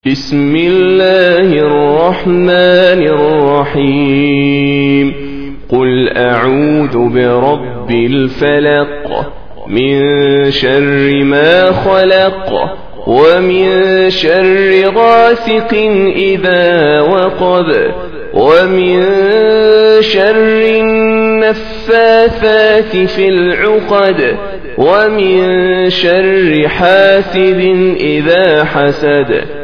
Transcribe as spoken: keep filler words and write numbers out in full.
بسم الله الرحمن الرحيم. قل أعوذ برب الفلق من شر ما خلق ومن شر غاسق إذا وقب ومن شر النفاثات في العقد ومن شر حاسد إذا حسد